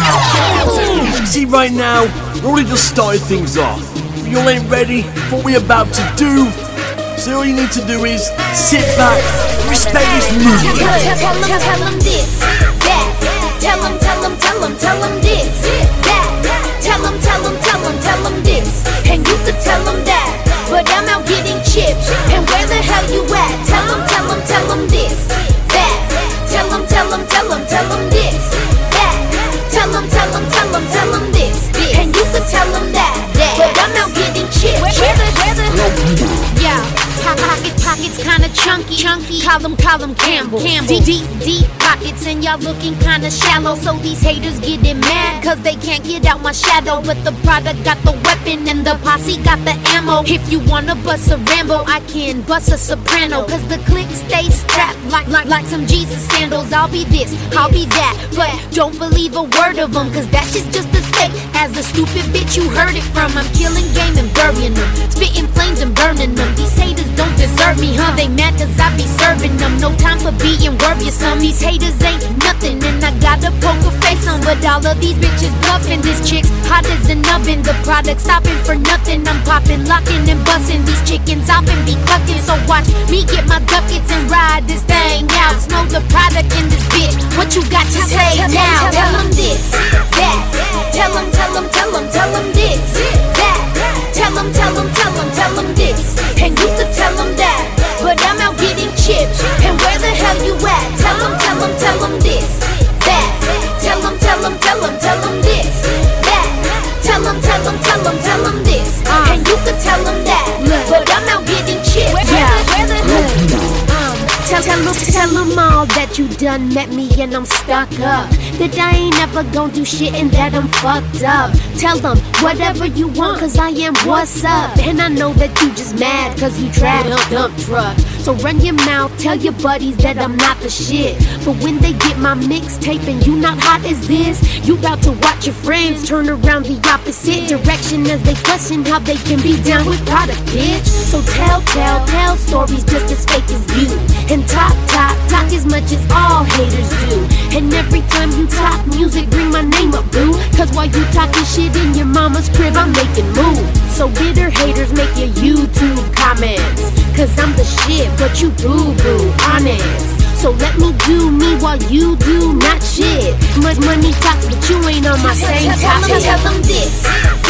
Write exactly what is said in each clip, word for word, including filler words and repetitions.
See, right now, we already just started things off. If you ain't ready for what we're about to do, so all you need to do is sit back, respect this movement. Tell them, tell them this, that. Tell them, tell them, tell them, tell them this, that. Tell them, tell them, tell them, tell them this, and you could tell them that. But I'm out getting chips, and where the hell you at? Tell them, tell them, tell them this, that. Tell them, tell them, tell them, tell them this, that. Tell them, tell them, tell them, tell them this, and you could tell them that. But I'm out getting chips. Where the, where the, yeah. Pocket, pockets kinda chunky, chunky. Call them, call them Campbell. Campbell. Deep, deep, deep pockets, and y'all looking kinda shallow. So these haters getting mad, cause they can't get out my shadow. But the product got the weapon, and the posse got the ammo. If you wanna bust a Rambo, I can bust a soprano. Cause the click stays strapped like, like, like some Jesus sandals. I'll be this, I'll be that, but don't believe a word of them, cause that shit's just as fake as the stupid bitch you heard it from. I'm killing game and burying them, spitting flames and burning them. These haters don't deserve me, huh? They mad cause I be serving them. No time for being worrisome. These haters ain't nothing, and I got a poker face on. But all of these bitches bluffing. This chick's hot as an oven. The product stopping for nothing. I'm popping, locking, and busting. These chickens off and be clucking. So watch me get my ducats and ride this thing out. Snow the product in this bitch. What you got to say now? Tell them this, that. Tell them, tell them, tell them, tell them this, that. Tell them, tell them, tell them, tell them this, and you could tell them that. But I'm out getting chips, and where the hell you at? Tell them, tell them, tell them this, that. Tell them, tell them, tell them, tell them this, that. Tell them, tell them, tell them, tell them this, and you could tell them that. But I'm out getting chips. Yeah. Where the hell? Tell, tell, them, tell them all that you done met me and I'm stuck up, that I ain't never gon' do shit and that I'm fucked up. Tell them whatever you want, cause I am what's up. And I know that you just mad cause you trapped a dump truck. So run your mouth, tell your buddies that I'm not the shit. But when they get my mixtape and you not hot as this, you bout to watch your friends turn around the opposite direction as they question how they can be down with product, bitch. So tell, tell, tell stories just as fake as you. And talk, talk, talk as much as all haters do. And every time you talk music, bring my name up, boo. Cause while you talking shit in your mama's crib, I'm making moves. So bitter haters, make your YouTube comments, cause I'm the shit, but you boo-boo, honest. So let me do me while you do not shit. Much money talks, but you ain't on my same top. Tell, tell them this,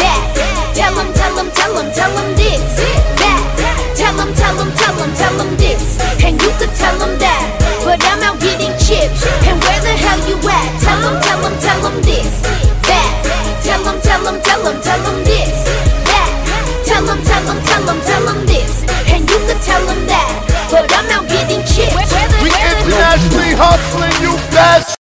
that. Tell them, tell them, tell them, tell them this, that. Tell them, tell them, tell them, tell them this, and you could tell them that. But I'm out getting chips, and where the hell you at? Tell them, tell them, tell them this, that. Tell them, tell them, tell them, tell them this, that. Tell them, tell them, tell them, tell them this, and you could tell them that. But I'm out getting chips. We internationally hustling.